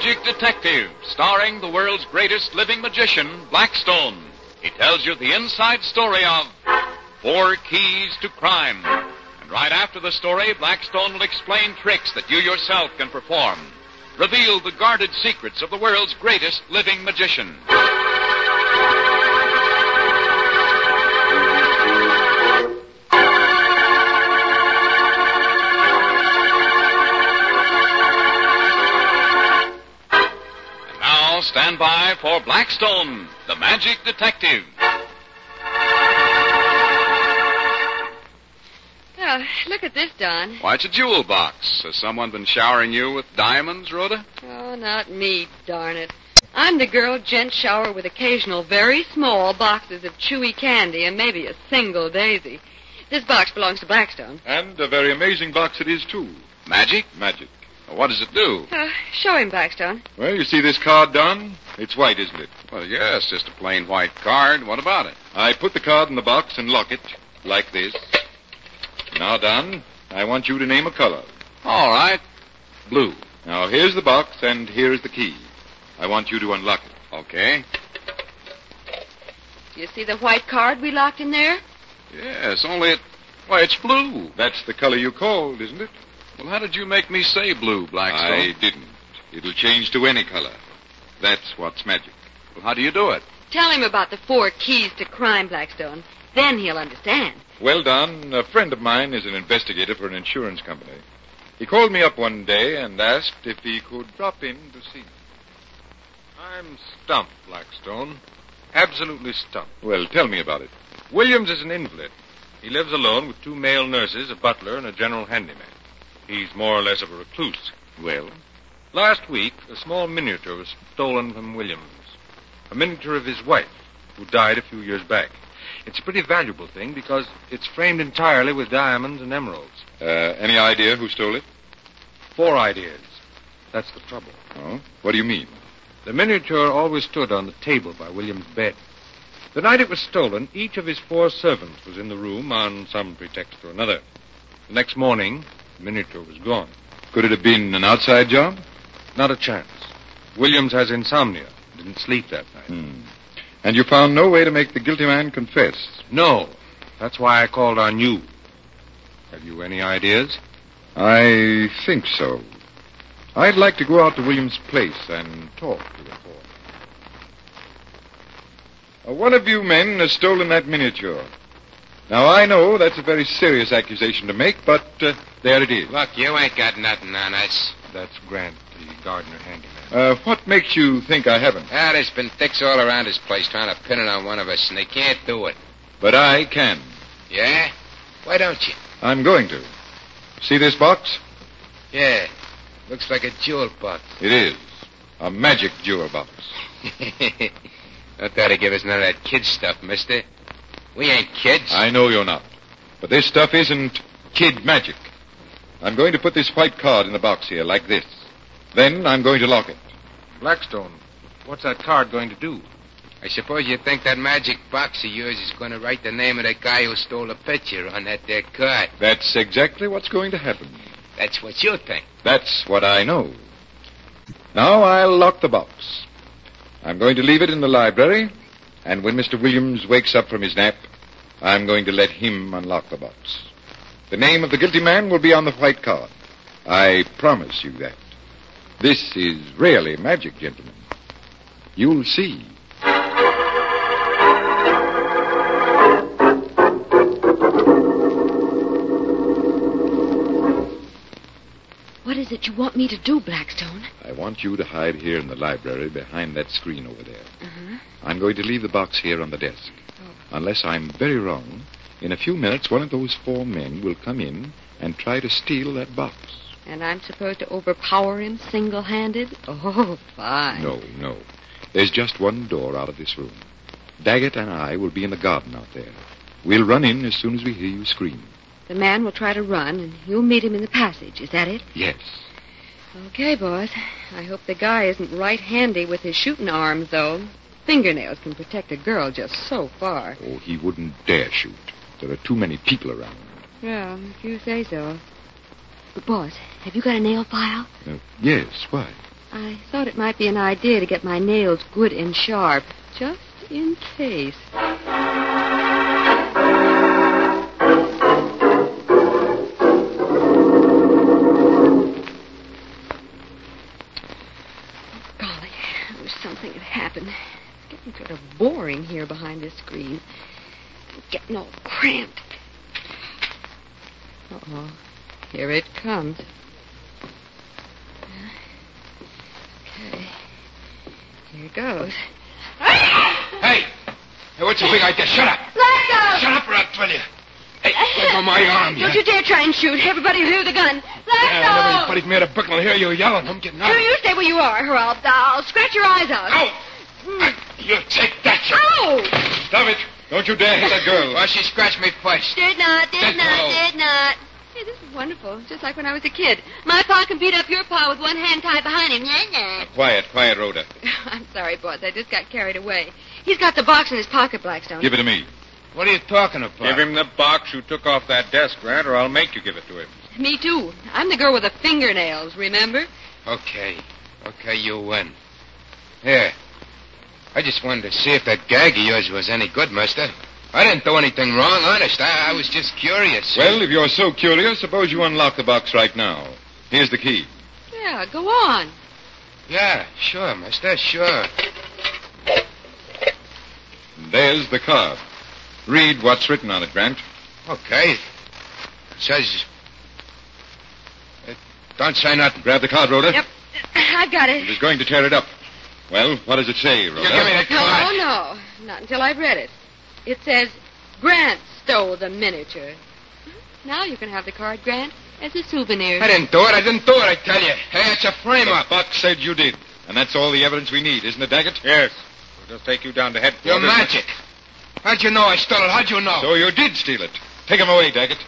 Magic Detective, starring the world's greatest living magician, Blackstone. He tells you the inside story of 4 Keys to Crime. And right after the story, Blackstone will explain tricks that you yourself can perform. Reveal the guarded secrets of the world's greatest living magician. Stand by for Blackstone, the Magic Detective. Oh, look at this, Don. Why, it's a jewel box. Has someone been showering you with diamonds, Rhoda? Oh, not me, darn it. I'm the girl gents shower with occasional very small boxes of chewy candy and maybe a single daisy. This box belongs to Blackstone. And a very amazing box it is, too. Magic? Magic. What does it do? Show him, Blackstone. Well, you see this card, Don? It's white, isn't it? Well, yes, just a plain white card. What about it? I put the card in the box and lock it, like this. Now, Don, I want you to name a color. All right. Blue. Now, here's the box, and here's the key. I want you to unlock it. Okay. Do you see the white card we locked in there? Yes, only why, it's blue. That's the color you called, isn't it? Well, how did you make me say blue, Blackstone? I didn't. It'll change to any color. That's what's magic. Well, how do you do it? Tell him about the 4 keys to crime, Blackstone. Then he'll understand. Well, Don, a friend of mine is an investigator for an insurance company. He called me up one day and asked if he could drop in to see me. I'm stumped, Blackstone. Absolutely stumped. Well, tell me about it. Williams is an invalid. He lives alone with 2 male nurses, a butler, and a general handyman. He's more or less of a recluse. Well? Last week, a small miniature was stolen from Williams. A miniature of his wife, who died a few years back. It's a pretty valuable thing because it's framed entirely with diamonds and emeralds. Any idea who stole it? 4 ideas. That's the trouble. Oh? What do you mean? The miniature always stood on the table by Williams' bed. The night it was stolen, each of his 4 servants was in the room on some pretext or another. The next morning, the miniature was gone. Could it have been an outside job? Not a chance. Williams has insomnia. Didn't sleep that night. And you found no way to make the guilty man confess? No. That's why I called on you. Have you any ideas? I think so. I'd like to go out to Williams' place and talk to the 4. One of you men has stolen that miniature. Now, I know that's a very serious accusation to make, but there it is. Look, you ain't got nothing on us. That's Grant, the gardener handyman. What makes you think I haven't? There's been dicks all around this place trying to pin it on one of us, and they can't do it. But I can. Yeah? Why don't you? I'm going to. See this box? Yeah. Looks like a jewel box. It is. A magic jewel box. Don't try to give us none of that kid stuff, mister. We ain't kids. I know you're not. But this stuff isn't kid magic. I'm going to put this white card in the box here, like this. Then I'm going to lock it. Blackstone, what's that card going to do? I suppose you think that magic box of yours is going to write the name of the guy who stole the picture on that there card. That's exactly what's going to happen. That's what you think. That's what I know. Now I'll lock the box. I'm going to leave it in the library, and when Mr. Williams wakes up from his nap, I'm going to let him unlock the box. The name of the guilty man will be on the white card. I promise you that. This is really magic, gentlemen. You'll see. What is it you want me to do, Blackstone? I want you to hide here in the library behind that screen over there. I'm going to leave the box here on the desk. Unless I'm very wrong, in a few minutes, one of those 4 men will come in and try to steal that box. And I'm supposed to overpower him single-handed? Oh, fine. No. There's just one door out of this room. Daggett and I will be in the garden out there. We'll run in as soon as we hear you scream. The man will try to run, and you'll meet him in the passage. Is that it? Yes. Okay, boys. I hope the guy isn't right handy with his shooting arms, though. Fingernails can protect a girl just so far. Oh, he wouldn't dare shoot. There are too many people around. Yeah, if you say so. But, boss, have you got a nail file? Yes, why? I thought it might be an idea to get my nails good and sharp, just in case. Golly, I wish something had happened. It's getting sort of boring here behind this screen. I'm getting all cramped. Uh-oh. Here it comes. Okay. Here goes. Hey, what's your big idea? Shut up. Let go! Shut up or I'll tell you. Hey, let go of my arm. Don't you dare try and shoot. Everybody leave the gun. Let Nobody go! buddies me at a buckle will hear you yelling. I'm getting out. You stay where you are, or I'll scratch your eyes out. Ow! You take that, you... Ow! Stop it. Don't you dare hit that girl. Well, she scratched me first. Did not. Let go. Hey, this is wonderful. Just like when I was a kid. My pa can beat up your pa with one hand tied behind him. Quiet, Rhoda. I'm sorry, boss. I just got carried away. He's got the box in his pocket, Blackstone. Give it to me. What are you talking about? Give him the box you took off that desk, Grant, or I'll make you give it to him. Me, too. I'm the girl with the fingernails, remember? Okay, you win. Here. I just wanted to see if that gag of yours was any good, mister. I didn't do anything wrong, honest. I was just curious. Well, if you're so curious, suppose you unlock the box right now. Here's the key. Yeah, go on. Yeah, sure, mister, sure. There's the card. Read what's written on it, Grant. Okay. It says... don't say nothing. Grab the card, Rhoda. Yep, I've got It it. is going to tear it up. Well, what does it say, Rhoda? You give me that card. No, not until I've read it. It says, Grant stole the miniature. Now you can have the card, Grant, as a souvenir. I didn't do it, I tell you. Hey, it's a frame-up. The box said you did. And that's all the evidence we need, isn't it, Daggett? Yes. We'll just take you down to headquarters. You're magic. How'd you know I stole it? How'd you know? So you did steal it. Take him away, Daggett.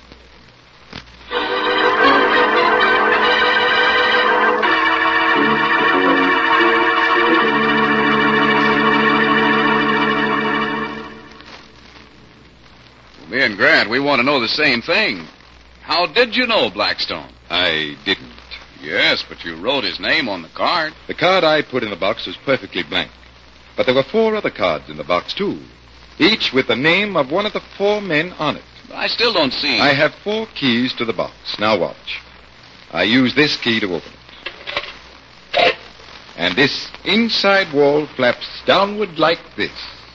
Me and Grant, we want to know the same thing. How did you know Blackstone? I didn't. Yes, but you wrote his name on the card. The card I put in the box was perfectly blank. But there were 4 other cards in the box, too. Each with the name of one of the 4 men on it. I still don't see... I have 4 keys to the box. Now watch. I use this key to open it. And this inside wall flaps downward like this.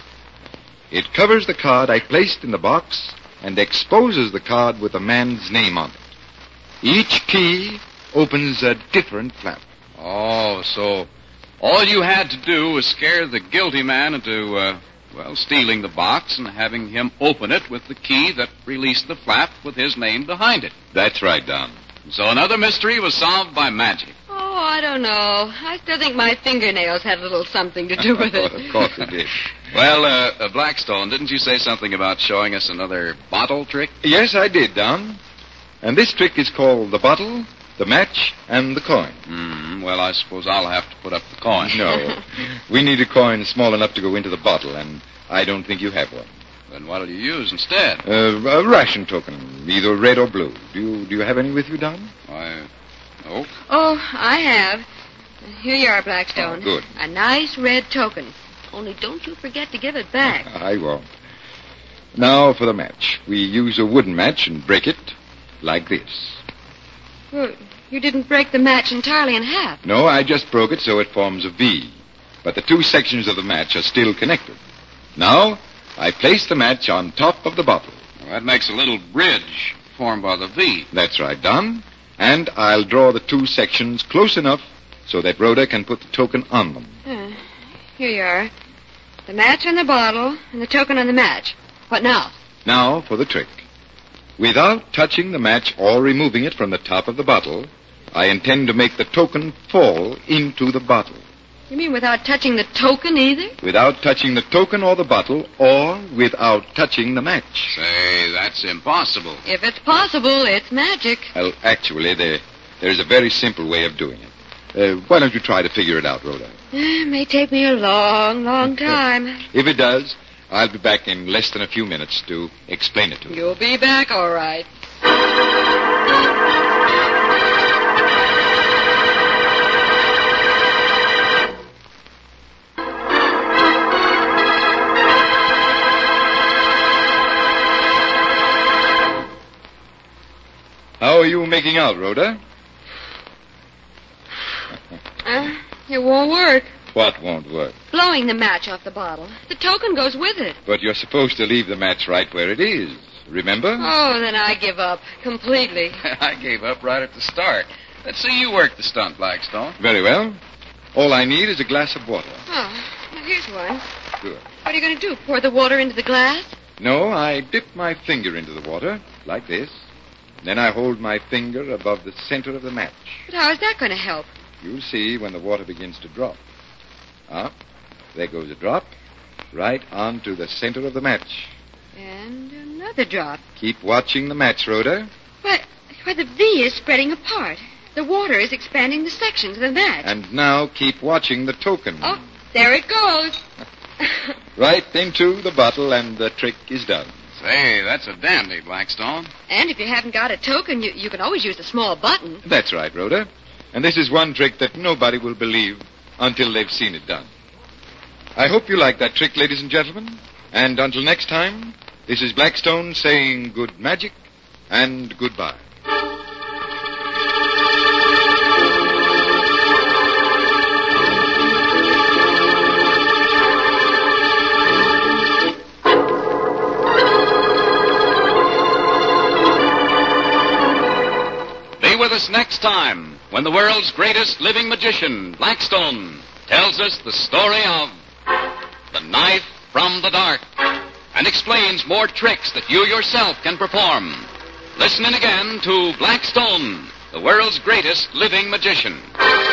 It covers the card I placed in the box and exposes the card with the man's name on it. Each key opens a different flap. Oh, so all you had to do was scare the guilty man into, stealing the box and having him open it with the key that released the flap with his name behind it. That's right, Don. So another mystery was solved by magic. Oh, I don't know. I still think my fingernails had a little something to do with it. Of course it did. Well, Blackstone, didn't you say something about showing us another bottle trick? Yes, I did, Don. And this trick is called the bottle, the match, and the coin. Well, I suppose I'll have to put up the coin. No. We need a coin small enough to go into the bottle, and I don't think you have one. Then what'll you use instead? A ration token, either red or blue. Do you have any with you, Don? No. Oh, I have. Here you are, Blackstone. Oh, good. A nice red token. Only don't you forget to give it back. I won't. Now for the match. We use a wooden match and break it like this. Well, you didn't break the match entirely in half. No, I just broke it so it forms a V. But the 2 sections of the match are still connected. Now, I place the match on top of the bottle. Well, that makes a little bridge formed by the V. That's right, Don. And I'll draw the 2 sections close enough so that Rhoda can put the token on them. Here you are. The match on the bottle and the token on the match. What now? Now for the trick. Without touching the match or removing it from the top of the bottle, I intend to make the token fall into the bottle. You mean without touching the token either? Without touching the token or the bottle, or without touching the match. Say, that's impossible. If it's possible, it's magic. Well, actually, there's a very simple way of doing it. Why don't you try to figure it out, Rhoda? It may take me a long, long time. If it does, I'll be back in less than a few minutes to explain it to you. You'll be back, all right. making out, Rhoda? It won't work. What won't work? Blowing the match off the bottle. The token goes with it. But you're supposed to leave the match right where it is. Remember? Oh, then I give up. Completely. I gave up right at the start. Let's see you work the stunt, Blackstone. Very well. All I need is a glass of water. Oh, well, here's one. Good. What are you going to do? Pour the water into the glass? No, I dip my finger into the water, like this. Then I hold my finger above the center of the match. But how is that going to help? You'll see when the water begins to drop. There goes a drop, right onto the center of the match. And another drop. Keep watching the match, Rhoda. Why, the V is spreading apart. The water is expanding the sections of the match. And now keep watching the token. Oh, there it goes. Right into the bottle, and the trick is done. Say, that's a dandy, Blackstone. And if you haven't got a token, you can always use the small button. That's right, Rhoda. And this is one trick that nobody will believe until they've seen it done. I hope you like that trick, ladies and gentlemen. And until next time, this is Blackstone saying good magic and goodbye. Be with us next time when the world's greatest living magician, Blackstone, tells us the story of The Knife from the Dark and explains more tricks that you yourself can perform. Listen in again to Blackstone, the world's greatest living magician.